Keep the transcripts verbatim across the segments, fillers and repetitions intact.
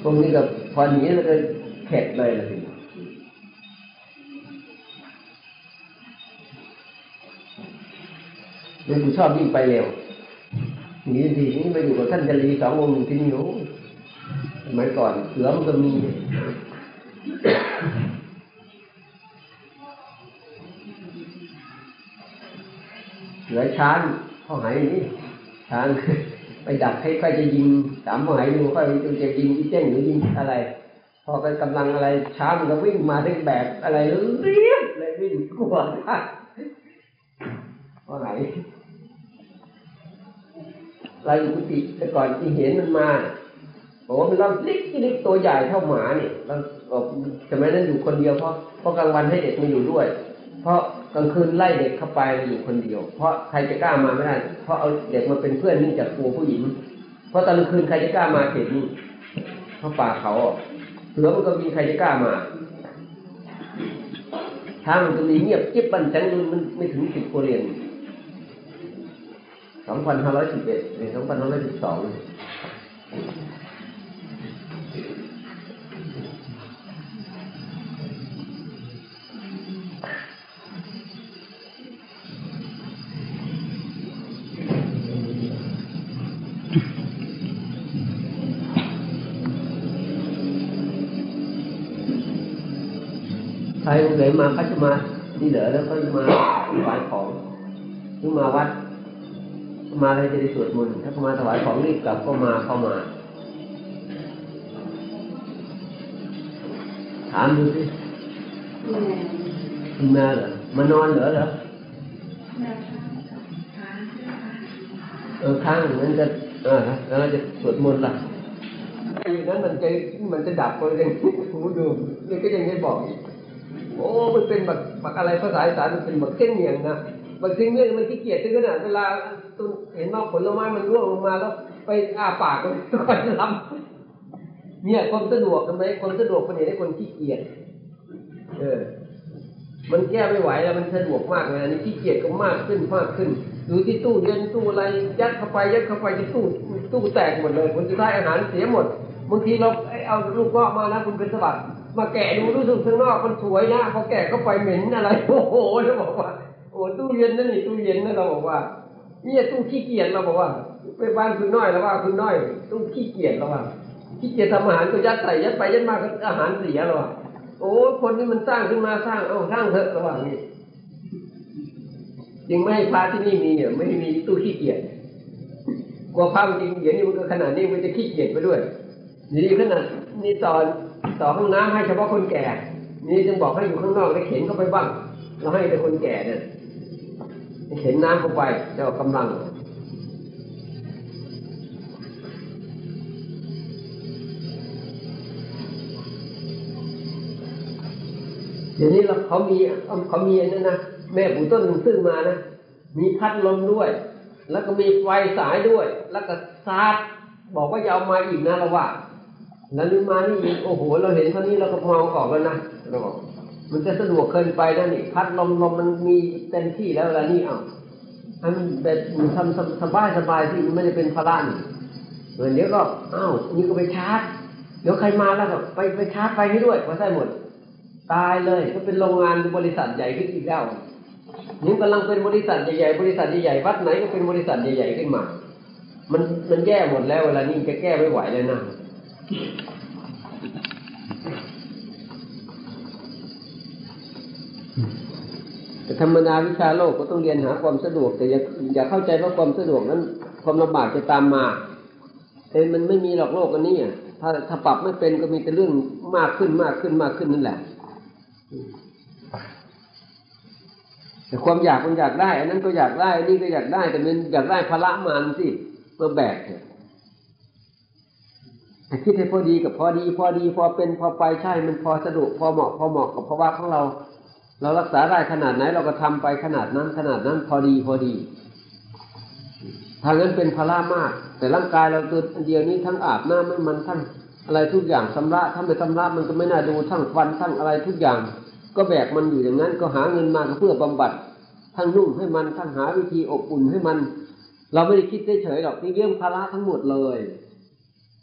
พวกนี้ก็พอหนีแล้วก็เข็ดเลยละสิเดี๋ยวกูชอบยิ่งไปเร็วหนีทีนี้ไปอยู่กับท่านจันทรีสององค์ที่นี่โอ้สมัยก่อนเสือมันก็มีเสือช้างเขาหายนี่ช้างไปดักให้ใครจะยิงสามเขาหายดูใครจะยิงอีเจ้งหรือยิงอะไรพอไปกำลังอะไรช้างมันก็วิ่งมาได้แบบอะไรเรียบเลยวิ่งกลัวเขาหายเราอยู่กุฏิแต่ก่อนที่เห็นมันมาโอ้มันลำเล็กที่เล็กตัวใหญ่เท่าหมาเนี่ยเราสมัยนั้นอยู่คนเดียวเพราะเพราะกลางวันให้เด็กมาอยู่ด้วยเพราะกลางคืนไล่เด็กเข้าไปอยู่คนเดียวเพราะใครจะกล้ามาไม่ได้เพราะเอาเด็กมาเป็นเพื่อนนี่จากกลัวผู้หญิงเพราะตอนกลางคืนใครจะกล้ามาเขตนี้เพราะป่าเขาเสือมันก็มีใครจะกล้ามาทางมันก็มีเงียบจิ๊บบันจังมันไม่ถึงสิบคนเรียนสองพันห้าร้อยสิบเอ็ดหรือสองพันห้าร้อยสิบสองใครเดินมาเขาจะมาที่เหลือแล้วก็มาถวายของหรือมาวัดมาอะไรจะได้สวดมนต์ถ้ามาถวายของรีบกลับก็มาเข้ามาถามดูสิคุณแม่เหรอมานอนเหรอเหรอเออค้างนั้นจะเออแล้วจะสวดมนต์ล่ะอย่างนั้นมันจะมันจะดับก็ยังหูดูนี่ก็ยังไม่บอกโอ้มันเป็นแบบแบบอะไรภาษาอีสานมันเป็นแบบเส้นเหนียงนะบางทีเนี่ยมันขี้เกียจถึงขนาดเวลาตุนเห็นว่าผลไม้มันร่วงลงมาแล้วไปอ้าปากก็คอยรับเนี่ยความสะดวกทำไมความสะดวกมันเห็นให้คนขี้เกียจเออมันแก้ไม่ไหวแล้วมันสะดวกมากเลยอันนี้ขี้เกียจก็มากขึ้นมากขึ้นดูที่ตู้เย็นตู้อะไรยัดเข้าไปยัดเข้าไปที่ตู้ตู้แตกหมดเลยผลสุดท้ายอาหารเสียหมดบางทีเราเอาลูกงอกมานะคุณเป็นสวัสดิ์มาแกะดูรู้สึกข้างนอกมันสวยนะพอแกะเข้าไปเหม็นอะไรโอ้โหเราบอกว่าโอ้ตู้เย็นนั่นนี่ตู้เย็นนั่นเราบอกว่านี่ตู้ขี้เกียจเราบอกว่าไปบ้านคุณน้อยแล้วว่าคุณน้อยตู้ขี้เกียจเราว่าขี้เกียจทำอาหารก็ยัดใส่ยัดไปยัดมาก็อาหารเสียเราว่าโอ้คนที่มันสร้างขึ้นมาสร้างเอาสร้างเถอะเราว่านี่ยังไม่ให้พระที่นี่มีเนี่ยไม่มีตู้ขี้เกียจกลัวพระจริงเดี๋ยวนี้มันก็ขนาดนี้มันจะขี้เกียจไปด้วยนี่ขนาดนี่ตอนต่อห้องน้ำให้เฉพาะคนแก่นี่จึงบอกให้อยู่ข้างนอกได้เข็นเข้าไปบ้างเราให้แต่คนแก่เนี่ยเข็นน้ำเข้าไปจะออกกำลังเดี๋ยวนี้เราเขามีเขามีนั่นนะแม่ปู่ต้นซื้อมานะมีพัดลมด้วยแล้วก็มีไฟสายด้วยแล้วก็ซาดบอกว่าจะเอามาอีกนะเราว่าแล้วลืมมานี่โอ้โหเราเห็นเท่านี้เราก็มองออกแล้วนะเราบอกมันจะสะดวกเกินไปนะนี่พัดลมลมมันมีเต็มที่แล้วแล้วนี่เอาให้มันแบบทำสบายสบายที่มันไม่ได้เป็นภาระนี่เดี๋ยวก็อ้าวนี่ก็ไปชาร์จเดี๋ยวใครมาแล้วก็ไปไปชาร์จไฟให้ด้วยมาใส่หมดตายเลยก็เป็นโรงงานบริษัทใหญ่ขึ้นอีกแล้วนี่กำลังเป็นบริษัทใหญ่ๆบริษัทใหญ่ๆวัดไหนก็เป็นบริษัทใหญ่ๆขึ้นมามันมันแย่หมดแล้วเวลานี้จะแก้ไม่ไหวเลยนะแต่ธรรมดาวิชาโลกก็ต้องเรียนหาความสะดวกแต่อย่าอย่าเข้าใจว่าความสะดวกนั้นความลำบากจะตามมาแต่มันไม่มีหรอกโลกอันนี้ถ้าถ้าปรับไม่เป็นก็มีแต่เรื่องมากขึ้นมากขึ้นมากขึ้นนั่นแหละแต่ความอยากมันอยากได้อันนั้นก็อยากได้อันนี้ก็อยากได้แต่มันอยากได้ภาระมันสิมาแบกแต่คิดให้พอดีกับพอดีพอดีพอเป็นพอไปใช่มันพอสะดวกพอเหมาะพอเหมาะกับภาวะของเราเรารักษาได้ขนาดไหนเราก็ทำไปขนาดนั้นขนาดนั้นพอดีพอดีทางนั้นเป็นภาระมากแต่ร่างกายเราตัวเดียวนี้ทั้งอาบน้ำมันมันทั้งอะไรทุกอย่างชำระถ้าไม่ชำระมันก็ไม่น่าดูทั้งฟันทั้งอะไรทุกอย่างก็แบกมันอยู่อย่างนั้นก็หาเงินมาเพื่อบำบัดทั้งนุ่งให้มันทั้งหาวิธีอบอุ่นให้มันเราไม่ได้คิดเฉยๆหรอกนี่เรื่องภาระทั้งหมดเลย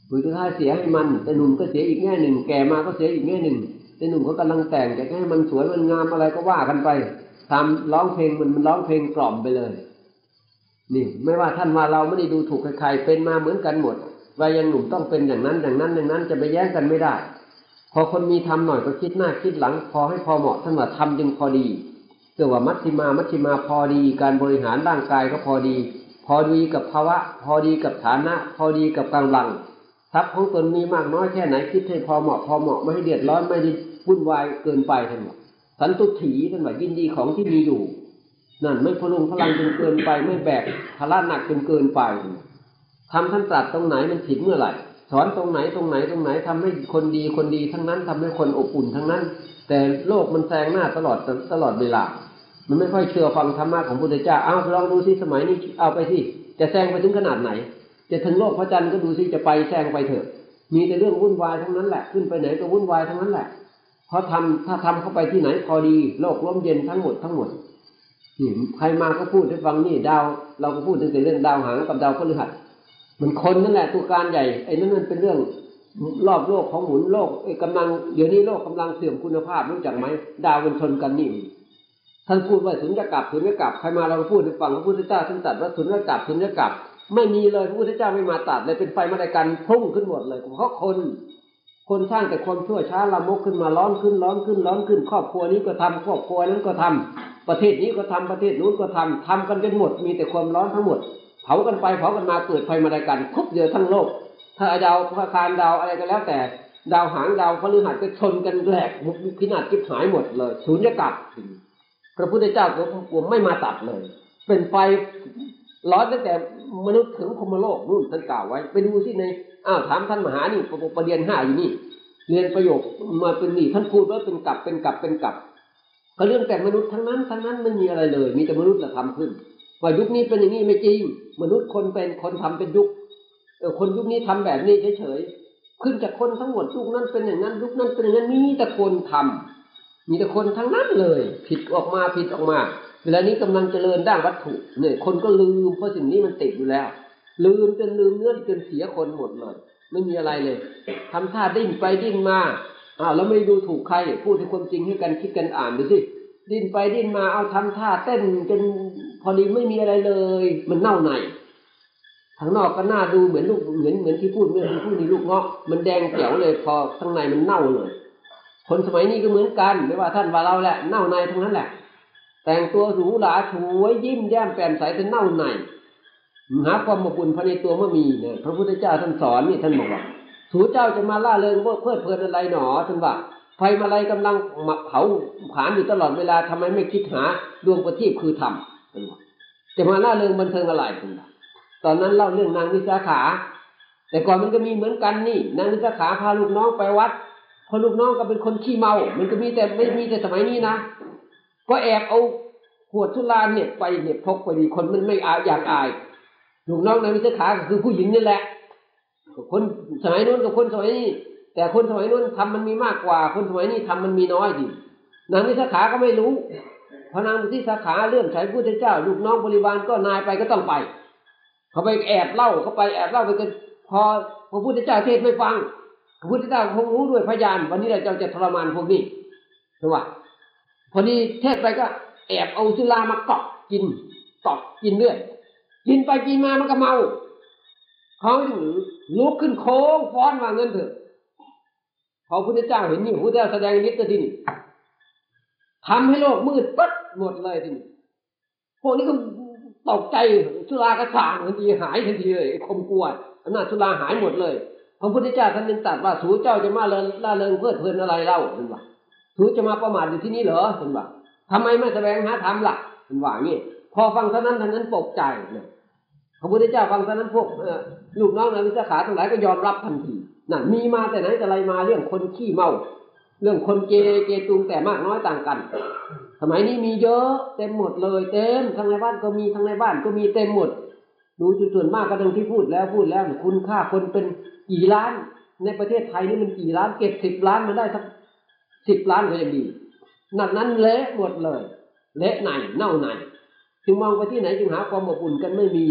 สุดท้ายเสียให้มันแต่หนุ่มก็เสียอีกแง่หนึ่งแก่มาก็เสียอีกแง่หนึ่งแต่หนุ่มเขากำลังแต่งจะให้มันสวยมันงามอะไรก็ว่ากันไปทำร้องเพลงมันมันร้องเพลงกล่อมไปเลยนี่ไม่ว่าท่านว่าเราไม่ได้ดูถูกใครๆเป็นมาเหมือนกันหมดว่ายังหนุ่มต้องเป็นอย่างนั้นอย่างนั้นอย่างนั้นจะไปแย้งกันไม่ได้พอคนมีทำหน่อยก็คิดหน้าคิดหลังพอให้พอเหมาะท่านว่าทำจึงพอดีเรียกว่ามัชฌิมามัชฌิมาพอดีการบริหารร่างกายก็พอดีพอดีกับภาวะพอดีกับฐานะพอดีกับกำลังทรัพย์ของตนมีมากน้อยแค่ไหนคิดให้พอเหมาะพอเหมาะไม่ให้เดือดร้อนไม่ได้วุ่นวายเกินไปท่านว่าสันตุถีท่านว่ายินดีของที่มีอยู่นั่นไม่พลุงพลังจนเกินไปไม่แบกภาระหนักจนเกินไปทำท่านตรัสตรงไหนมันผิดเมื่อไหร่สอนตรงไหนตรงไหนตรงไหนทำให้คนดีคนดีทั้งนั้นทำให้คนอบอุ่นทั้งนั้นแต่โลกมันแซงหน้าตลอดตลอดเวลามันไม่ค่อยเชื่อฟังธรรมะของพระพุทธเจ้าเอาลองดูสิสมัยนี้เอาไปสิจะแซงไปถึงขนาดไหนจะถึงโลกพระจันทร์ก็ดูสิจะไปแซงไปเถอะมีแต่เรื่องวุ่นวายทั้งนั้นแหละขึ้นไปไหนก็วุ่นวายทั้งนั้นแหละเพราะทำถ้าทำเข้าไปที่ไหนพอดีโลกร่มเย็นทั้งหมดทั้งหมดนี่ใครมาก็พูดให้ฟังนี่ดาวเราก็พูดถึงแต่เรื่องดาวหางกับดาวพฤหัสมันคนนั่นแหละตัวการใหญ่ไอ้นั่นมันเป็นเรื่องรอบโลกของหมุนโลกไอ้กำลังเดี๋ยวนี้โลกกำลังเสื่อมคุณภาพรู้จักไหมดาวมันชนกันนี่ท่านพูดว่าสุญญากาศสุญญากาศใครมาเราก็พูดให้ฟังพระพุทธเจ้าท่านตรัสว่าสุญญากาศสุญญากาศไม่มีเลยพระพุทธเจ้าไม่มาตัดเลยเป็นไฟมาในการพุ่งขึ้นหมดเลยเพราะคนคนสร้างแต่ความชั่วช้าละมกขึ้นมาร้อนขึ้นร้อนขึ้นร้อนขึ้นครอบครัวนี้ก็ทำครอบครัวนั้นก็ทำประเทศนี้ก็ทำประเทศนู้นก็ทำทำกันจนหมดมีแต่ความร้อนทั้งหมดเผากันไปเผากันมาเกิดไฟมาในการทุบเดียวทั้งโลกถ้าดาวพระคารดาวอะไรก็แล้วแต่ดาวหางดาวพฤหัสก็ชนกันแหลกพินาศจิบหายหมดเลยสุญญากาศพระพุทธเจ้าก็ผมไม่มาตัดเลยเป็นไฟร้อนตั้งแต่มนุษย์ถึงพรหมโลกนู่นท่านกล่าวไว้ไปดูสิในอ้าวถามท่านมหานี่ประเด็นห้าอยู่นี่เรียนประโยคมาเป็นนี่ท่านพูดว่าเป็นกลับเป็นกลับเป็นกลับก็เรื่องแต่มนุษย์ทั้งนั้นทั้งนั้นไม่มีอะไรเลยมีแต่มนุษย์ละทำขึ้นว่ายุคนี้เป็นอย่างนี้ไม่จริงมนุษย์คนเป็นคนทำเป็นยุคเออคนยุคนี้ทำแบบนี้เฉยๆขึ้นจากคนทั้งหมดยุคนั้นเป็นอย่างนั้นยุคนั้นเป็นอย่างนั้นมีแต่คนทำมีแต่คนทั้งนั้นเลยผิดออกมาผิดออกมาเวลานี้กำลังเจริญด้านวัตถุเนี่ยคนก็ลืมเพราะสิ่งนี้มันติดอยู่แล้วลืมจนลืมเนื้อจนเสียคนหมดเลยไม่มีอะไรเลยทำท่าดิ้นไปดิ้นมาอ้าวแล้วไม่ดูถูกใครพูดให้ความจริงให้กันคิดกันอ่านดูสิดิ้นไปดิ้นมาเอาทำท่าเต้นจนพอดีไม่มีอะไรเลยมันเน่าในข้างนอกก็น่าดูเหมือนลูกเหมือนเหมือนที่พูดเมื่อที่พูดนี่ลูกเงาะมันแดงเขียวเลยพอข้างในมันเน่าเลยคนสมัยนี้ก็เหมือนกันไม่ว่าท่านว่าเราแหละเน่าในทั้งนั้นแหละแต่งตัวหรูหราสวยยิ้มแย้มแจ่มใสแต่เน่าในหาความอบอุ่นภายในตัวไม่มีเนี่ยพระพุทธเจ้าท่านสอนนี่ท่านบอกว่าสู่เจ้าจะมาล่าเริงเพลิดเพลินอะไรหนอท่านว่าไฟมาลัยกำลังเผาผลาญอยู่ตลอดเวลาทำไมไม่คิดหาดวงประทีปคือธรรมท่านว่าจะมาล่าเริงบันเทิงอะไรท่านว่าตอนนั้นเล่าเรื่องนางวิสาขาแต่ก่อนมันก็มีเหมือนกันนี่นางวิสาขาพาลูกน้องไปวัดพอลูกน้องก็เป็นคนขี้เมามันก็มีแต่ไม่มีแต่สมัยนี้นะก็แอบเอาขวดสุราเนี่ยไปเนี่ยพกไปดีคนมันไม่อายอยากอายลูกน้องนางวิสาขาก็คือผู้หญิงนี่แหละคนสมัยนู้นกับคนสมัยนี้แต่คนสมัยนู้นทำมันมีมากกว่าคนสมัยนี้ทำมันมีน้อยดินางวิสาขาก็ไม่รู้พอนางวิสาขาเลื่อมใสพระพุทธเจ้าลูกน้องบริวารก็นายไปก็ต้องไปเขาไปแอบเล่าเขาไปแอบเล่าไปกันพอพระพุทธเจ้าเทศไม่ฟังพระพุทธเจ้าคงรู้ด้วยพยานวันนี้เราจะทรมานพวกนี้ถูกป่ะพอดีเทศไปก็แอบเอาสุรามาเกาะกินเกาะกินเรื่อยกินไปกินมามันก็เมาเขาลุกขึ้นโค้งฟ้อนว่าเงินเถอะพอพระพุทธเจ้าเห็นนี่พระพุทธเจ้าแสดงฤทธิ์ทีนี้ทำให้โลกมืดปั๊ดหมดเลยทีนี้พวกนี้ก็ตกใจสุรากระส่างทันทีหายทันทีเลยคมกลัวอำนาจสุราหายหมดเลยพระพุทธเจ้าท่านยังตรัสว่าสู่เจ้าจะมาเลินล่าเริงเพลิดเพลินอะไรเล่าท่านว่าสู่จะมาประมาทอยู่ที่นี่เหรอท่านว่าทำไมไม่แสวงหาธรรมล่ะท่านว่างี้พอฟังเท่านั้นท่านนั้นตกใจเนี่ยพระพุทธเจ้าฟังเท่านั้นพวกลูกน้องนางวิสาขาทั้งหลายก็ยอมรับทันทีนั่นมีมาแต่ไหนแต่ไรมาเรื่องคนขี้เมาเรื่องคนเกเกตุงแต่มากน้อยต่างกันสมัยนี้มีเยอะเต็มหมดเลยเต็มทั้งในบ้านก็มีทั้งในบ้านก็มีเต็มหมดดูจุดส่วนมากก็ดังที่พูดแล้วพูดแล้วคุณค่าคนเป็นกี่ล้านในประเทศไทยนี่มันกี่ล้านเก็บสิบล้านมาได้สักสิบล้านก็ยังดีนั่นนั้นเละหมดเลยเละไหนเน่าไหนจึงมองไปที่ไหนจึงหาความอบอุ่นกันไม่มี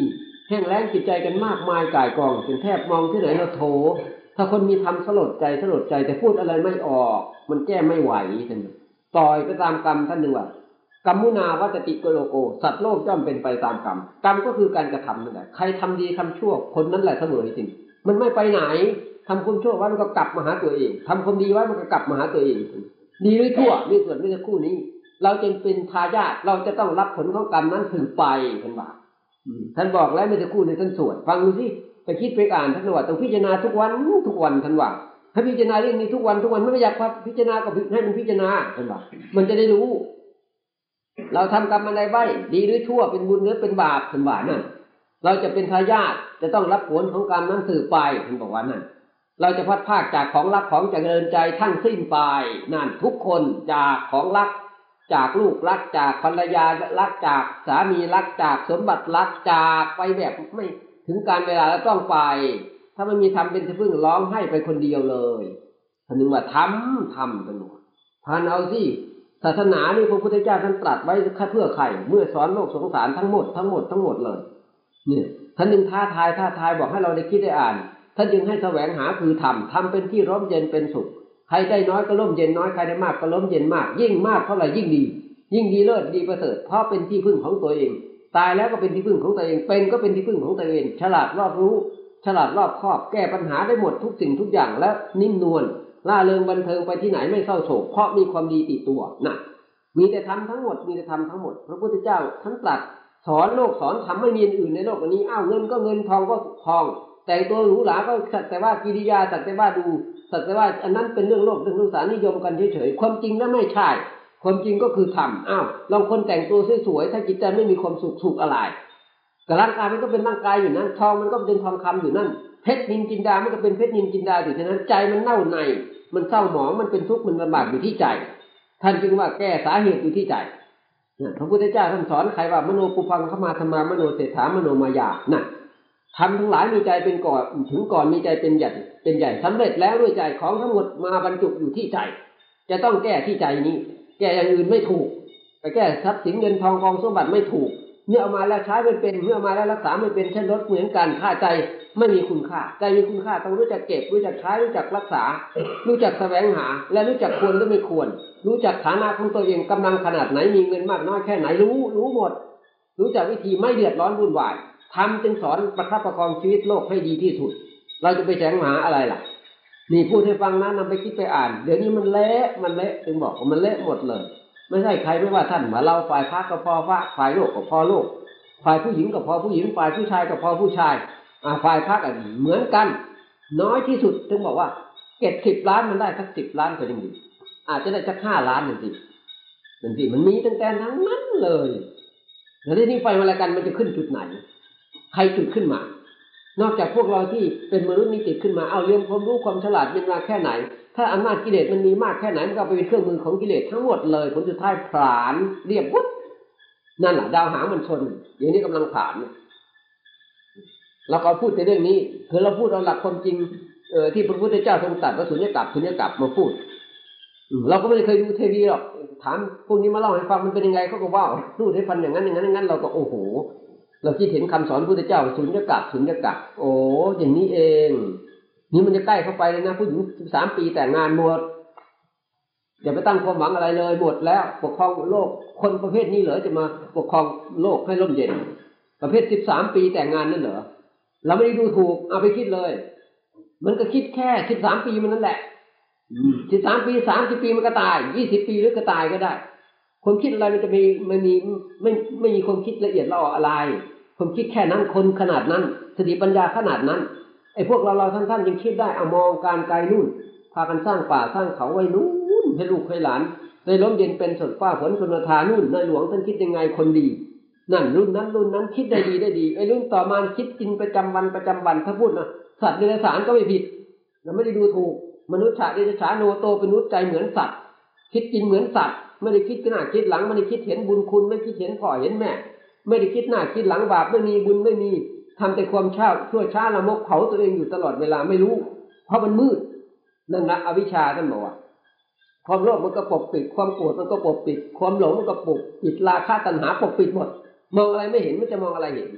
แห้งแล้งจิตใจกันมากมายก่ายกองจนแทบมองที่ไหนเราโถถ้าคนมีธรรมสลดใจสลดใจแต่พูดอะไรไม่ออกมันแก้ไม่ไหวท่านปล่อยไปตามกรรมท่านหนึ่งว่ากรรมุนาวัตติโกโลโกสัตว์โลกย่อมเป็นไปตามกรรมกรรมก็คือการกระทำนั่นแหละใครทำดีทำชั่วคนนั้นแหละเสมอจริงมันไม่ไปไหนทำความชั่วไว้มันก็กลับมาหาตัวเองทำความดีไว้มันก็กลับมาหาตัวเองดีหรือชั่วนี่ส่วนไม่ใช่คู่นี้เราจึงเป็นทายาทเราจะต้องรับผลของกรรมนั้นถึงไปท่านว่าท่านบอกแล้วไม่ใช่คู่ในท่านสวดฟังดูสิไปคิดไปอ่านท่านว่าต้องพิจารณาทุกวันทุกวันท่านว่าให้พิจารณาเรื่องนี้ทุกวันทุกวันไม่อยากพิจารณาก็ให้มันพิจารณาท่านว่ามันจะได้รู้เราทำกรรมอะไรไว้ดีหรือชั่วเป็นบุญหรือเป็นบาปท่านว่านั่นเราจะเป็นทายาทจะต้องรับผลของกรรมนั้นสืบไปท่านบอกว่านั่นเราจะพัดภาคจากของรักของเจริญใจทั้งสิ้นไปนั่นทุกคนจากของรักจากลูกรักจากภรรยารักจากสามีรักจากสมบัติรักจากไปแบบไม่ถึงการเวลาแล้วต้องไปถ้าไม่มีทำเป็นที่พึ่งร้องให้ไปคนเดียวเลยท่านนึกว่าทำทำกันหมดทานเอาสิศาสนานี่พระพุทธเจ้าท่านตรัสไว้เพื่อใครเมื่อสอนโลกสงสารทั้งหมดทั้งหมดทั้งหมดเลยเนี่ยท่านนึงท้าทายท้าทายบอกให้เราได้คิดได้อ่านท่านจึงให้แสวงหาคือธรรมธรรมเป็นที่ร่มเย็นเป็นสุขใครได้น้อยก็ร่มเย็นน้อยใครได้มากก็ร่มเย็นมากยิ่งมากเท่าไหร่ยิ่งดียิ่งดีเลิศดีประเสริฐเพราะเป็นที่พึ่งของตัวเองตายแล้วก็เป็นที่พึ่งของตัวเองเป็นก็เป็นที่พึ่งของตัวเองฉลาดรอบรู้ฉลาดรอบคอบแก้ปัญหาได้หมดทุกสิ่งทุกอย่างและนิ่มนวลล่าเริงบันเทิงไปที่ไหนไม่เศร้าโศกเพราะมีความดีติดตัวน่ะมีแต่ทำทั้งหมดมีแต่ทำทั้งหมดพระพุทธเจ้าท่านตรัสสอนโลกสอนธรรมไม่มีอื่นในโลกนี้อ้าวเงินก็เงินทองก็ทองแต่งตัวหรูหราก็สักแต่ว่ากิริยาสักแต่ว่าดูสักแต่ว่าอันนั้นเป็นเรื่องโลกเรื่องสงสารนิยมกันเฉยๆความจริงนั้นไม่ใช่ความจริงก็คือธรรมอ้าวลองคนแต่งตัวสวยๆถ้าจิตใจไม่มีความสุขสุขอะไรกับร่างกายมันก็เป็นร่างกายอยู่นั้นทองมันก็เป็นทองคำอยู่นั่นเพชรนินจินดามันก็เป็นเพชรนินจินดาอยู่ฉะนั้นใจมันเน่าในมันเศร้าหมองมันเป็นทุกข์มันลำบากอยู่ที่ใจท่านจึงว่าแก้สาเหตุอยู่ที่ใจพระพุทธเจ้าท่านสอนใครว่ามโนปุพังขมาธรรมามโนเศรษฐามโนมายาน่ะทำทั้งหลายมีใจเป็นก่อนถึงก่อนมีใจเป็นใหญ่เป็นใหญ่สำเร็จแล้วด้วยใจของทั้งหมดมาบรรจุอยู่ที่ใจจะต้องแก้ที่ใจนี้แก้อย่างอื่นไม่ถูกไปแก้ทรัพย์สินเงินทองกองสมบัติไม่ถูกเมื่อเอามาแล้วใช้ไม่เป็นเมื่อเอามาแล้วรักษาไม่เป็นเช่นรถเหมือนกันค่าใจไม่มีคุณค่าใจมีคุณค่าต้องรู้จักเก็บรู้จักใช้รู้จักรักษารู้จักแสวงหาและรู้จักควรหรือไม่ควรรู้จักฐานะของตัวเองกำลังขนาดไหนมีเงินมากน้อยแค่ไหนรู้รู้หมดรู้จักวิธีไม่เดือดร้อนวุ่นวายทำจึงสอนประคับประคองชีวิตโลกให้ดีที่สุดเราจะไปแสวงหาอะไรล่ะนี่พูดให้ฟังนะนำไปคิดไปอ่านเดี๋ยวนี้มันเละมันเละจึงบอกว่ามันเละหมดเลยไม่ใช่ใครไม่ว่าท่านมาเราฝ่ายพระก็พอพระฝ่ายโลกก็พอโลกฝ่ายผู้หญิงก็พอผู้หญิงฝ่ายผู้ชายก็พอผู้ชายอ่าฝ่ายพระก็เหมือนกันน้อยที่สุดจึงบอกว่าเก็บสิบล้านมันได้สักสิบล้านก็ยังดีอาจจะได้สักห้าล้านหนึ่งสิหนึ่งสิมันมีตั้งแต่ทั้งนั้นเลยแล้วที่นี่ไฟมาละกันมันจะขึ้นจุดไหนใครจุดขึ้นมานอกจากพวกเราที่เป็นมนุษย์มีจิตขึ้นมาเอาเรียนความรู้ความฉลาดมีมาแค่ไหนถ้าอำนาจกิเลสมันมีมากแค่ไหนมันก็ไปเป็นเครื่องมือของกิเลสทั้งหมดเลยผลสุดท้ายผลาญเรียบวุ้ดนั่นแหละดาวหางมันชนอย่างนี้กำลังผลาญเราก็พูดในเรื่องนี้คือเราพูดเอาหลักความจริงเอ่อที่พระพุทธเจ้าทรงตรัสว่าสุญญกลับสุญญกลับมาพูดเราก็ไม่ได้เคยดูทีวีหรอกถามพวกนี้มาเล่าให้ฟังมันเป็นยังไงเขาก็ว่าพูดให้ฟังอย่างนั้นอย่างนั้นอย่างนั้นเราก็โอ้โหเราคิดเห็นคำสอนพระพุทธเจ้าสุญญกลับสุญญกลับโอ้อย่างนี้เองนี่มันจะใกล้เข้าไปเลยนะผู้หญิงสิบสามปีแต่งงานหมดอย่าไปตั้งความหวังอะไรเลยหมดแล้วปกครองโลกคนประเภทนี้เหรอจะมาปกครองโลกให้ร่มเย็นประเภทสิบสามปีแต่งงานนั่นเหรอเราไม่ได้ดูถูกเอาไปคิดเลยมันก็คิดแค่สิบสามปีมันนั่นแหละสิบสามปีสามสิบปีมันก็ตายยี่สิบปีหรือก็ตายก็ได้คนคิดอะไรมันจะมีมันมีไม่ไม่มีความคิดละเอียดละอออะไรความคิดแค่นั้นคนขนาดนั้นสติปัญญาขนาดนั้นไอ้พวกเราเราท่านๆยังคิดได้เอามองการไกลนู่นพากันสร้างป่าสร้างเขาไว้นู่นให้ลูกให้หลานได้ล้มเย็นเป็นสดฟ้าฝนชนทานู่นในหลวงท่านคิดยังไงคนดีนั่นรุ่นนั้นรุ่นนั้นคิดได้ดีได้ดีไอ้รุ่นต่อมาคิดกินประจำวันประจำวันถ้าพูดนะสัตว์เดรัจฉานก็ไม่ผิดเราไม่ได้ดูถูกมนุษย์ชาติเดรัจฉานโนโตเป็นมนุษย์ใจเหมือนสัตว์คิดกินเหมือนสัตว์ไม่ได้คิดหน้าคิดหลังไม่ได้คิดเห็นบุญคุณไม่คิดเห็นพ่อเห็นแม่ไม่ได้คิดหน้าคิดหลังบาปไม่มีบุญไม่มีทำแต่ความชั่วชั่วช้าละมกเผาตัวเองอยู่ตลอดเวลาไม่รู้เพราะมันมืดนั่นนะอวิชชาท่านบอกว่าความโลภมันก็ปกปิดความโกรธมันก็ปกปิดความหลงมันก็ปกปิดราคะตัณหาปกปิดหมดมองอะไรไม่เห็นมันจะมองอะไรเห็น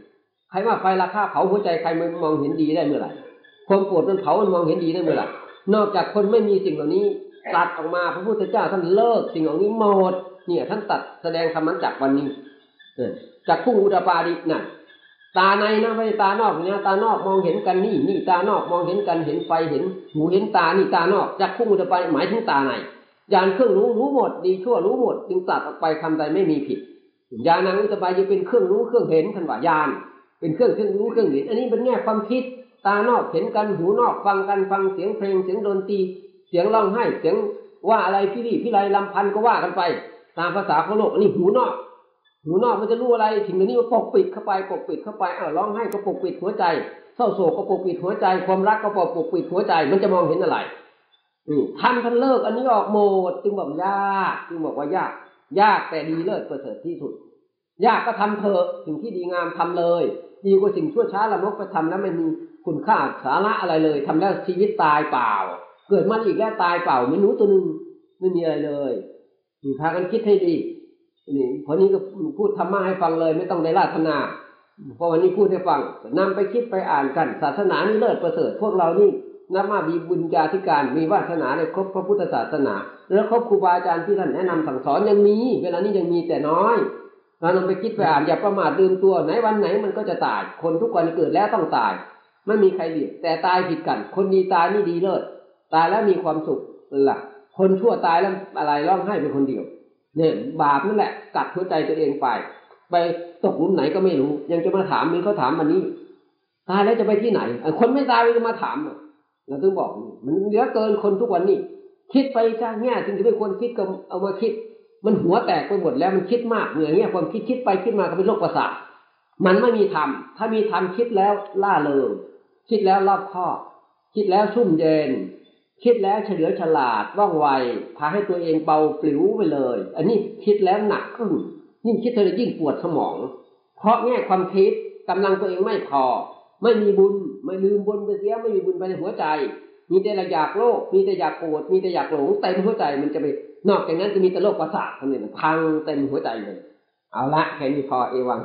ใครว่าไฟราคาเผาหัวใจใครมันมองเห็นดีได้เมื่อไหร่ความโกรธมันเผามันมองเห็นดีได้เมื่อไหร่นอกจากคนไม่มีสิ่งเหล่านี้ตัดออกมาพระพุทธเจ้าท่านเลิกสิ่งเหล่านี้หมดเนี่ยท่านตัดแสดงธรรมะจากวันนี้จากผู้อุตปาดิน่ะตาในนะไม่ใช่ตานอกนะตานอกมองเห็นกันนี่นี่ตานอกมองเห็นกันเห็นไฟเห็นหูเห็นตานี่ตานอกจากผู้อุตปาดิหมายถึงตาในญาณเครื่องรู้รู้หมดดีชั่วรู้หมดจึงตัดออกไปคำใดไม่มีผิดญาณังอุตปาดิเป็นเครื่องรู้เครื่องเห็นท่านว่าญาณเป็นเครื่องเครื่องรู้เครื่องเห็นอันนี้เป็นแง่ความคิดตานอกเห็นกันหูนอกฟังกันฟังเสียงเพลงเสียงดนตรีเสียงร้องไห้เสียงว่าอะไรพี่รี่พี่ไรลำพันก็ว่ากันไปตามภาษาของโลกอันนี้หูนอกหูนอกมันจะรู้อะไรสิ่งนี้ก็ปกปิดเข้าไปปกปิดเข้าไปอ้าวร้องไห้ก็ปกปิดหัวใจเศร้าโศกก็ปกปิดหัวใจความรักก็ปกปิดหัวใจมันจะมองเห็นอะไรนี่ท่านท่านเลิกอันนี้ออกหมดจึงบอกยากจึงบอกว่ายากยากแต่ดีเลิศประเสริฐที่สุดยากก็ทำเถอะสิ่งที่ดีงามทำเลยดีกว่าสิ่งชั่วช้าละมกไปทำแล้วไม่มีคุณค่าสาระอะไรเลยทำแล้วชีวิตตายเปล่าเกิดมาอีกแล้วตายเปล่าไม่รู้ตัวนึงไม่มีอะไรเลยนี่พากันคิดให้ดีนี่เพราะนี้ก็พูดธรรมะให้ฟังเลยไม่ต้องได้ราธนาเพราะวันนี้พูดให้ฟังนำไปคิดไปอ่านกันศาสนานี่เลิศประเสริฐพวกเรานี่นับว่ามีบุญญาธิการมีวาสนาในครบพระพุทธศาสนาแล้วครบครูบาอาจารย์ที่ท่านแนะนำสั่งสอนยังมีเวลานี้ยังมีแต่น้อยเรานำไปคิดไปอ่านอย่าประมาทลืมตัวไหนวันไหนมันก็จะตายคนทุกวันเกิดแล้วต้องตายไม่มีใครดีแต่ตายผิดกันคนดีตายนี่ดีเลิศตายแล้วมีความสุขล่ะคนชั่วตายแล้วอะไรร้องไห้เป็นคนเดียวเนี่ยบาปนั่นแหละกัดหัวใจตัวเองไปไปตกหลุมไหนก็ไม่รู้ยังจะมาถามมีเขาถามวันนี้ตายแล้วจะไปที่ไหนคนไม่ตายมันจะมาถามเราต้องบอกมันเยอะเกินคนทุกวันนี้คิดไปจ้าแง่สิ่งที่ไม่ควรคิดก็เอามาคิดมันหัวแตกไปหมดแล้วมันคิดมากเหนื่อยเงี้ยความคิดคิดไปคิดมาก็เป็นโรคประสาทมันไม่มีธรรมถ้ามีธรรมคิดแล้วล่าเริงคิดแล้วรอบคอบคิดแล้วชุ่มเย็นคิดแล้วเฉลียวฉลาดว่องไวพาให้ตัวเองเบาปลิวไปเลยอันนี้คิดแล้วหนักขึ้นยิ่งคิดเท่าไรยิ่งปวดสมองเพราะแง่ความคิดกำลังตัวเองไม่พอไม่มีบุญไม่ลืมบุญไปเสียไม่มีบุญไปในหัวใจมีแต่อยากโลภมีแต่อยากโกรธมีแต่อยากหลงเต็มหัวใจมันจะไปนอกจากนั้นจะมีแต่โรคประสาททั้งนั้นพังเต็มหัวใจเลยเอาละแค่นี้พอเอวัง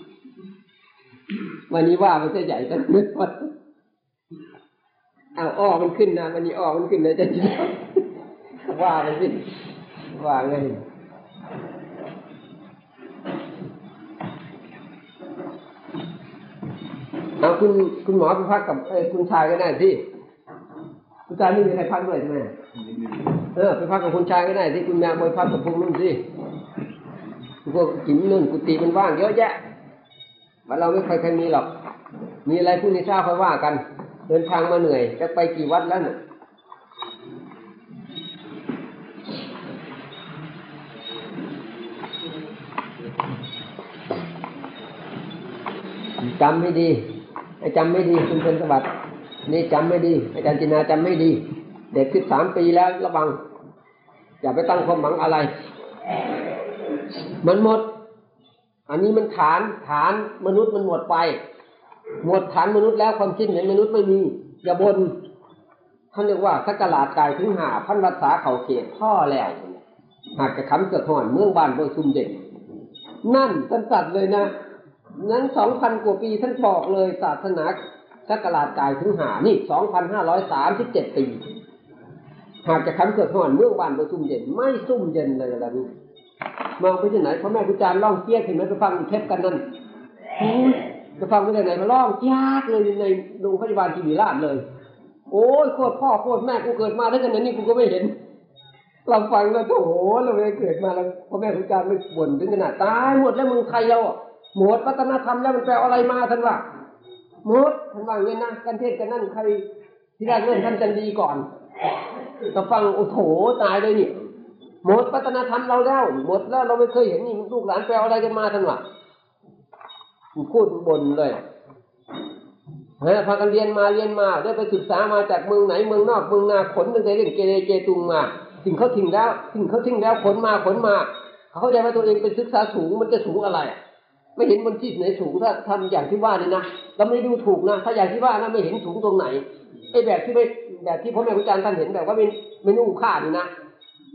วันนี้ว่ามันจะใหญ่กันนึกว่าเอาอ้อมันขึ้นนะวันนี้อ้อมันขึ้นเลยจะว่ามันสิว่าไงเอาคุณคุณหมอไปพักกับเออคุณชายก็ได้สิคุณชายไม่มีใครพักด้วยใช่ไหมเออไปพักกับคุณชายก็ได้ที่คุณแม่ไปพักกับพวกนู้นสิพวกจิ๋มนู่นกุฏิมันว่างเยอะแยะบ้านเราไม่เคยเคยมีหรอกมีอะไรพวกนี้เช้าค่อยว่ากันเดินทางมาเหนื่อยจะไปกี่วัดแล้วเนี่ยจำไม่ดีไอ้จำไม่ดีคุณเป็นสวัสดิ์นี่จำไม่ดีอาจารย์จินาจำไม่ดีเด็กสิบสามปีแล้วระวังอย่าไปตั้งความหวังอะไรมันหมดอันนี้มันฐานฐานมนุษย์มันหมดไปหมดฐานมนุษย์แล้วความคิดเห็นมนุษย์ไม่มีอย่าบนท่านเรียกว่าสักการะกายถึงหาพันรักษาเขาเขตพ่อแล้วหากจะคำเกิดห่อนเมืองบ้านโดยซุ่มเด็กนั่นท่านตัดเลยนะนั้นสองพันกว่าปีท่านบอกเลยศาสนาสักการะกายถึงหานี่สองพันห้าร้อยสามสิบเจ็ดปีหากจะคำเกิดห่อนเมืองบ้านโดยซุ่มเย็นไม่ซุ่มเย็นเลยล่ะนี่มองไปที่ไหนพ่อแม่ครูอาจารย์ร้องเจี๊ยกเห็นไหมไปฟังเทปกันนั่นจะฟังไม่ได้ไหนมาร้องยากเลยในโรงพยาบาลที่วิราชเลยโอ้ยโคตรพ่อโคตรแม่กูเกิดมาได้ขนาดนี้กูก็ไม่เห็นเราฟังแล้วโอ้โหเราไม่เกิดมาแล้วพ่อแม่ครูอาจารย์ไม่บ่นถึงขนาดตายหมดแล้วเมืองไทยเราหมดวัฒนธรรมแล้วมันแปลอะไรมาท่านว่าหมดท่านว่าเงี้ยนะกันเทศกันนั่นใครที่แรกเรื่องท่านจันดีก่อนเราฟังโอ้โหตายเลยนี่หมดวัฒนธรรมเราแล้วหมดแล้วเราไม่เคยเห็นนี่ลูกหลานแปลอะไรกันมาท่านว่าพูดบ่นเลยเฮ้ยพากันเรียนมาเรียนมาได้ไปศึกษามาจากเมืองไหนเมืองนอกเมืองนาขนตั้งแต่เรื่องเกเรเจตุงมาถึงเขาทิ้งแล้วถึงเขาทิ้งแล้วขนมาขนมาเขาเข้าใจว่าตัวเองเป็นศึกษาสูงมันจะสูงอะไรไม่เห็นบนที่ไหนสูงถ้าทำอย่างที่ว่านี่นะเราไม่ดูถูกนะถ้าอย่างที่ว่านะไม่เห็นสูงตรงไหนไอ้แบบที่ไม่แบบที่พ่อแม่ครูอาจารย์ท่านเห็นแบบว่าเป็นไม่นุ่งผ้านี่นะ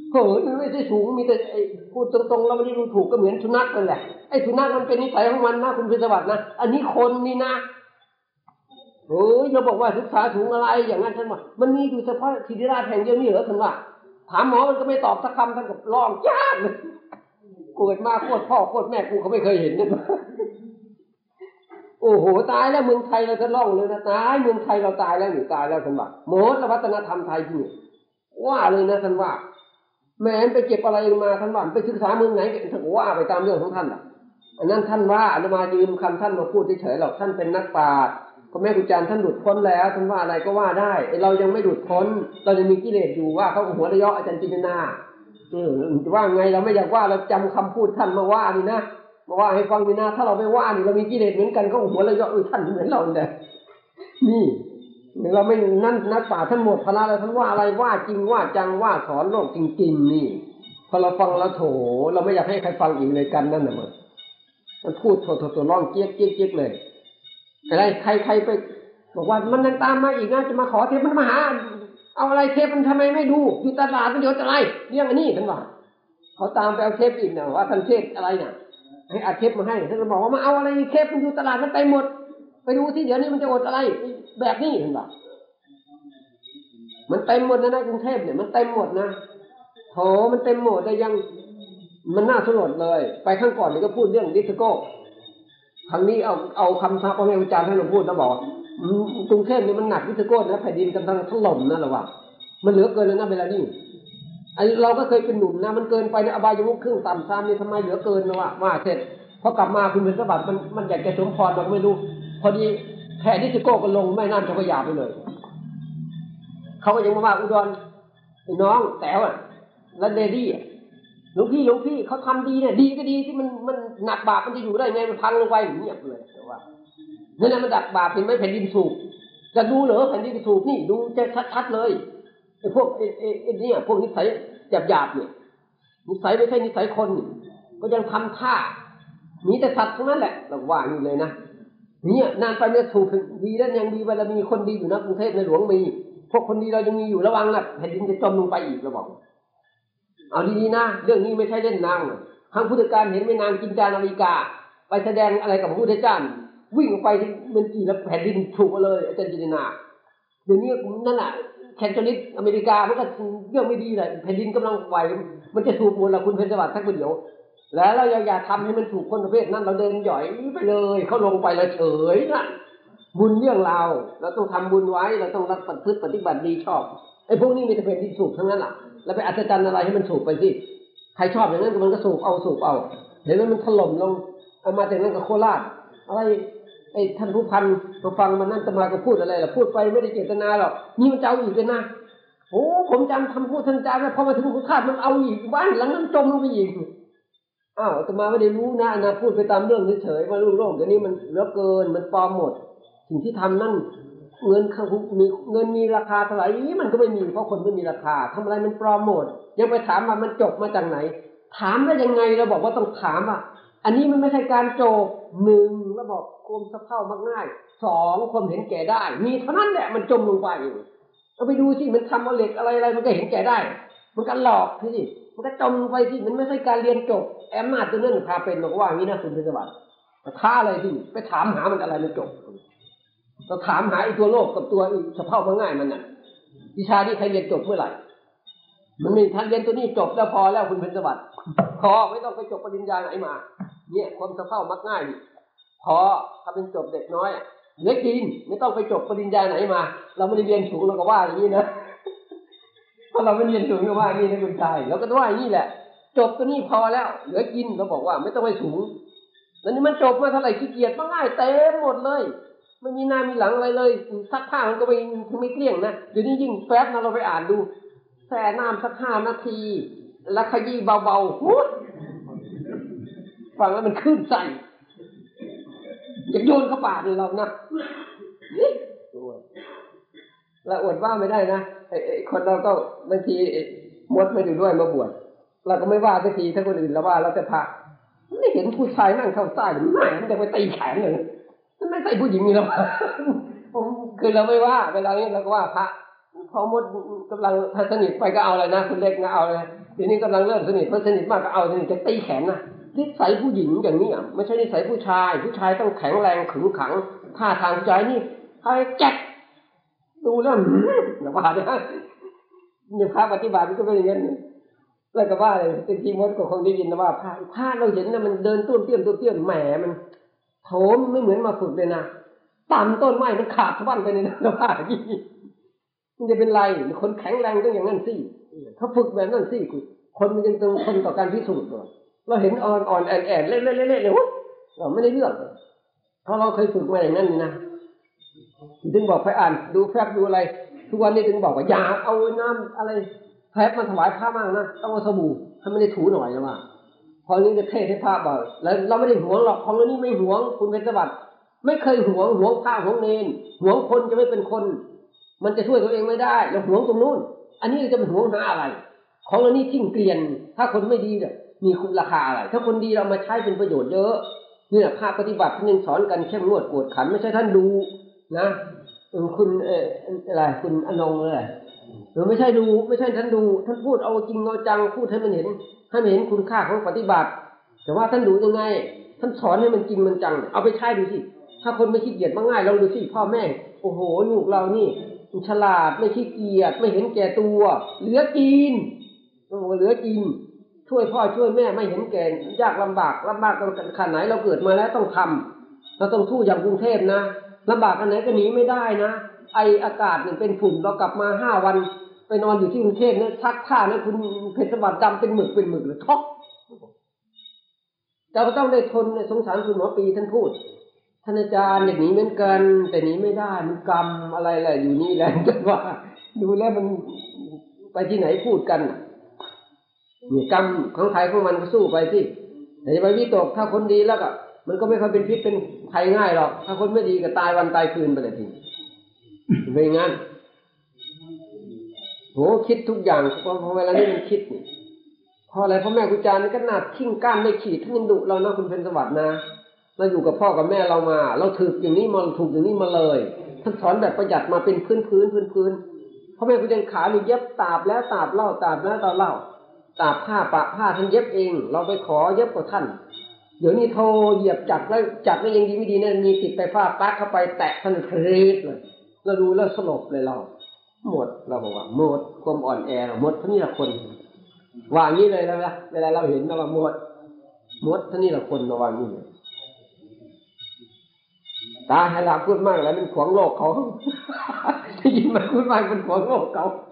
เฮ้ยมันไม่ใช่สูงมีแต่ไอ้พูดตรงๆเราไม่ได้ดูถูกก็เหมือนสุนัขนั่นแหละไอ้สุนัขมันเป็นนิสัยของมันนะคุณพิสวัสดิ์นะอันนี้คนนี่นะเฮ้ยเราบอกว่าศึกษาสูงอะไรอย่างนั้นท่านว่ามันมีอยู่เฉพาะศิริราชแห่งเดียวนี่เหรอท่านว่าถามหมอมันก็ไม่ตอบสักคำท่านก็ร้องจ้าเลยเกิดมาโคตรพ่อโคตรแม่กูเขาไม่เคยเห็นเนี่ยโอ้โหตายแล้วเมืองไทยเราจะล่องเลยนะตายเมืองไทยเราตายแล้วหรือตายแล้วท่านว่าหมดวัฒนธรรมไทยที่ว่าเลยนะท่านว่าแม้ไปเก็บอะไรมาท่านว่าไปศึกษาเมืองไหนท่านว่าไปตามเรื่องของท่านอ่ะอันนั้นท่านว่าอาตมายืมคำท่านมาพูดเฉยๆหรอกท่านเป็นนักปราชญ์พระแม่ครูอาจารย์ท่านหลุดพ้นแล้วท่านว่าอะไรก็ว่าได้เรายังไม่หลุดพ้นเรายังมีกิเลสอยู่ว่าเขาหัวระยะอาจารย์จินนาเออว่าไงเราไม่อยากว่าเราจำคำพูดท่านมาว่านี่นะมาว่าให้ฟังนี่นะถ้าเราไม่ว่านี่เรามีกิเลสเหมือนกันเขาหัวระยะเออท่านเหมือนเราเนี่ยนี่เราไม่นั่นนักปราชญ์ท่านหมดพละแล้วท่านว่าอะไรว่าจริงว่าจังว่าสอนโลกจริงๆนี่พอเราฟังแล้วโถเราไม่อยากให้ใครฟังอีกเลยกันนั่นน่ะมันมันพูดโถโถโถร้องเจี๊ยกเจี๊ยกเจี๊ยกเลยอะไรใครใครไปบอกว่ามันยังตามมาอีกนะจะมาขอเทปมันมาหาเอาอะไรเทปมันทำไมไม่ดูอยู่ตลาดมันเดี๋ยวจะไรเรื่องอันนี้ท่านว่าเขาตามไปเอาเทปอีกนะว่าท่านเทศอะไรเนี่ยให้อัดเทปมาให้ท่านบอกว่ามาเอาอะไรเทปมันอยู่ตลาดมันไปหมดไปดูที่เดี๋ยวนี้มันจะอดอะไรแบบนี้ท่านว่ามันเต็มหมดนะในกรุงเทพเนี่ยมันเต็มหมดนะโถมันเต็มหมดแต่ยังมันน่าสลดเลยไปข้างก่อนนี่ก็พูดเรื่องดิสโก้ครั้งนี้เอาเอาคำพระแม่ครูอาจารย์ท่านพูดแล้วบอกกรุงเทพนี่มันหนักดิสโก้นะแผ่นดินกำลังถล่มนะหรอวะมันเหลือเกินแล้วนะเวลานี้ไอเราก็เคยเป็นหนุ่มนะมันเกินไปในอบายมุขครึ่งต่ำซ้ำนี่ทำไมเหลือเกินนะวะว่าเสร็จพอกลับมาคุณเป็นสบัติมันมันอยากจะสมพรเราไม่รู้พอดีแผ่ดิสโก้ก็ลงแม่น้ำเจ้าพระยาไปเลยเขาก็ยังมาว่าอุดรไอ้น้องแต๋วอ่ะแล้วเดดี้หลวงพี่หลวงพี่เขาทำดีเนี่ยดีก็ดีที่มันมันหนักบาปมันจะอยู่ได้ไงมันพังลงไปอย่างเงี้ยเลยแต่ว่านั่นแหละมันดักบาปเป็นไม่แผ่นดินสูบจะดูเหรอแผ่นดินสูบนี่ดูจะชัดๆเลยไอ้พวกไอ้ไอ้ไอ้เนี่ยพวกนิสัยหยาบๆเนี่ยนิสัยไม่ใช่นิสัยคนก็ยังทำท่ามีแต่สัตว์ทั้งนั้นแหละเราว่าอยู่เลยนะเนี่ยนานไปเนี่ยสูบดีแล้วยังดีเวลามีคนดีอยู่นะกรุงเทพในหลวงมีพวกคนดีเรายังมีอยู่ระวังนะแผ่นดินจะจมลงไปอีกเราบอกเอาดีๆนะเรื่องนี้ไม่ใช่เล่นนางครั้งพุทธกาลเห็นไม่นางกินจานาฬิกาไปแสดงอะไรกับพระพุทธเจ้าวิ่งออกไปมันกี่แล้วแผ่นดินถูกมาเลยอาจารย์จินนาเดี๋ยวนี้นั่นแหละแคนโทนิสอเมริกามันก็เรื่องไม่ดีเลยแผ่นดินกำลังไหวมันจะถูกหมดละคุณเพชรสวัสดิ์ทักประเดี๋ยวแล้วเราอย่าทำให้มันถูกคนประเภทนั้นเราเดินหย่อยไปเลยเขาลงไปแล้วเฉยนะบุญเรื่องเราเราต้องทำบุญไว้เราต้องรักปฏิบัติปฏิบัติดีชอบไอ้พวกนี้มีแต่เป็นที่สูบทั้งนั้นแหละแล้วไปอัศจรรย์อะไรให้มันสูบไปสิใครชอบอย่างนั้นมันก็สูบเอาสูบเอาเห็นไหมมันถล่มลงเอามาจากนั้นกับโคราชอะไรไอ้ท่านผู้พันมาฟังมันนั่นจะมาก็พูดอะไรล่ะพูดไปไม่ได้เจตนาหรอกนี่มันจะเอาอีกเลยนะโอ้ผมจำคำพูดท่านอาจารย์แล้วพอมาถึงพุทธาสมันเอาอีกบ้านหลังนั้นจมลงไปอีกอ้าวจะมาไม่ได้รู้นะนะพูดไปตามเรื่องเฉยๆว่าลูกโลกเดี๋ยวนี้มันเหลือเกินมันปลอมหมดสิ่งที่ทำนั่นเงินมีเงินมีราคาเท่าไหร่มันก็ไม่มีเพราะคนไม่มีราคาทำอะไรมันปลอมหมดยังไปถามว่ามันจบมาจากไหนถามได้ยังไงเราบอกว่าต้องถามอ่ะอันนี้มันไม่ใช่การโจกหนึ่งเราบอกความสะเพร่ามักง่ายสองความเห็นแก่ได้มีเท่านั้นแหละมันจมลงไปเอาไปดูสิมันทำเอาเหล็กอะไรอะไรมันก็เห็นแก่ได้มันก็หลอกสิมันก็จมลงไปสิมันไม่ใช่การเรียนจบแอมนาจตัวนั้นพาเป็นบอกว่าอย่างนี้นะคุณพิศวัตรท้าอะไรที่ไปถามหามันอะไรมันจบเราถามหาไอ้ตัวโลกกับตัวไอ้สะเพร่ามักง่ายมันน่ะวิชาที่ใครเรียนจบเมื่อไหร่มันมีท่านเรียนตัวนี้จบแล้วพอแล้วคุณพิศวัตรพอไม่ต้องไปจบปริญญาไหนมาเนี่ยความสะเพร่ามักง่ายพอถ้าเป็นจบเด็กน้อยเหลือกินไม่ต้องไปจบปริญญาไหนมาเราไม่ได้เรียนสูงเราก็ว่าอย่างนี้นะเพราะเราไม่เรียนสูงก็ว่าอย่างนี้นะคุณชายเราก็ว่าอย่างนี้แหละจบตัวนี้พอแล้วเหลือกินเราบอกว่าไม่ต้องไปสูงแล้วนี่มันจบมาเท่าไหร่ขี้เกียจมักง่ายเต็มหมดเลยไม่มีหน้ามีหลังอะไรเลยซักผ้ามันก็ไม่ไม่เกลี้ยงนะเดี๋ยวนี้ยิ่งแฟบนะเราไปอ่านดูแช่น้ำสักห้านาทีแล้วขยี้เบาๆหูฟังแล้วมันขึ้นใจอยากโยนเข้าปากเลยเรานะเราอดว่าไม่ได้นะไอ้คนเราก็บางทีมดไม่อยู่ด้วยมาบวชเราก็ไม่ว่าสักทีถ้าคนอื่นเราว่าเราจะพาไม่เห็นผู้ชายนั่งเข้าใต้หรือไม่มันจะไปตีแขนเลยมันไม่ใช่ผู้หญิงนี่หรอกผมคือเราไม่ว่าเวลานี้เราก็ว่าพระพอมดกำลังถ้าสนิทไปก็เอาอะไรนะคุณเล็กนะเอาเลยทีนี้กำลังเริ่มสนิทพอสนิทมากก็เอาสนิทจะตีแขนนะนิสัยผู้หญิงอย่างนี้อ่ะไม่ใช่นิสัยผู้ชายผู้ชายต้องแข็งแรงขึงขังท่าทางผู้ชายนี่ใครแจ็คดูแล้วนะว่าเนี่ยเนี่ยพระปฏิบัติก็เป็นอย่างนั้นแล้วก็ว่าเลยเป็นทีมดก็คงได้ยินนะว่าพระพระเราเห็นนะมันเดินตุ้มเตี้ยมตุ้มเตี้ยมแหมมันโถมไม่เหมือนมาฝึกเลยนะต่ำต้นไม้มันขาดสะบั้นไปเลยนะว่าอย่างนี้มันจะเป็นไรคนแข็งแรงต้องอย่างนั้นสิเขาฝึกแบบนั้นสิคนมันยังต้องทนต่อการพิสูจน์เลยเราเห็นอ่อนอ่อนแอนแอนเล่นเล่นเล่นเล่นเลยเราไม่ได้เลือกเพราะเราเคยฝึกมาอย่างนั้นนะถึงบอกไปอ่านดูแฟบดูอะไรทุกวันนี้ถึงบอกว่าอย่าเอาน้ำอะไรแฟบมาถวายพระมากนะต้องเอาสบู่ถ้าไม่ได้ถูหน่อยนะว่าพอนี้จะเทให้พระบ่อยแล้วเราไม่ได้หวงหรอกของเรานี่ไม่หวงคุณเป็นสวัสดิ์ไม่เคยหวงหวงพระหวงเนรหวงคนจะไม่เป็นคนมันจะช่วยตัวเองไม่ได้เราหวงตรงนู้นอันนี้จะเป็นหวงหาอะไรของเรานี่ทิ้งเกลียนถ้าคนไม่ดีเนี่ยมีคุณราคาอะไรถ้าคนดีเรามาใช้เป็นประโยชน์เยอะเนี่ยภาคปฏิบัติท่านยังสอนกันเข้มงวดกวดขันไม่ใช่ท่านดูนะคุณเอ่ออะไรคุณอนงอะไรหรือไม่ใช่ดูไม่ใช่ท่านดูท่านพูดเอาจริงเอาจังพูดให้มันเห็นให้มันเห็นคุณค่าของปฏิบัติแต่ว่าท่านดูยังไงท่านสอนให้มันจริงมันจังเอาไปใช้ดูสิถ้าคนไม่ขี้เกียจง่ายๆลองดูสิพ่อแม่โอ้โหลูกเรานี่ฉลาดไม่ขี้เกียจไม่เห็นแก่ตัวเหลือกินโอ้โหเหลือกินช่วยพ่อช่วยแม่ไม่เห็นแก่ยากลำบากลำบากกันขนาดไหนเราเกิดมาแล้วต้องทำเราต้องสู้อย่างกรุงเทพนะลำบากกันไหนก็หนีไม่ได้นะไออากาศเนี่ยเป็นฝุ่นเรากลับมาห้าวันไปนอนอยู่ที่กรุงเทพเนี่ยซักผ้าเนี่ยคุณเพชรสวัสดิ์ดำเป็นหมึกเป็นหมึกเลยท็อกเราก็ต้องได้ทนในสงสารคุณหมอปีท่านพูดท่านอาจารย์อย่างนี้เหมือนกันแต่หนีไม่ได้มันกรรมอะไรแหละอยู่นี่แหละจนว่าดูแล้วมันไปที่ไหนพูดกันเนี่ยกรรมของใครของมันก็สู้ไปที่แต่จะไปวิตกถ้าคนดีแล้วก็มันก็ไม่ค่อยเป็นพิษเป็นภัยง่ายหรอกถ้าคนไม่ดีก็ตายวันตายคืนไปเลยทีเป็นงั้นโหคิดทุกอย่างพอเวลานี้มันคิดนี่พออะไรพ่อแม่ครูอาจารย์นี่ก็หนักทิ้งก้านไม่ขีดท่านยังดุเรานะคุณเป็นสวัสดิ์นะเราอยู่กับพ่อกับแม่เรามาเราถืออย่างนี้มาถูกอย่างนี้มาเลยท่านสอนแบบประหยัดมาเป็นพื้นพื้นพื้นพื้นพ่อแม่ครูอาจารย์ขานี่เย็บตาบแล้วตาบเล่าตาบแล้วตาเล่าตาบผ้าปะผ้าท่านเย็บเองเราไปขอเย็บกับท่านเดี๋ยวนี้โทรเหยียบจักแล้วจักแล้วยังดีไม่ดีเนี่ยมีติดไปฟ้าปลั๊กเข้าไปแตะท่านครีดเลยเราดูแล้วสลบเลยเราหมดเราบอกว่าหมดความอ่อนแอเราหมดท่านี้ละคนว่างี้เลยแล้วนะเวลาเราเห็นเราหมดหมดท่านี้ละคนระวังนี่ตาให้เราพูดมากแล้วมันขวางโลกเขาที่ยินมันพูดมากมันขวางโลกเขา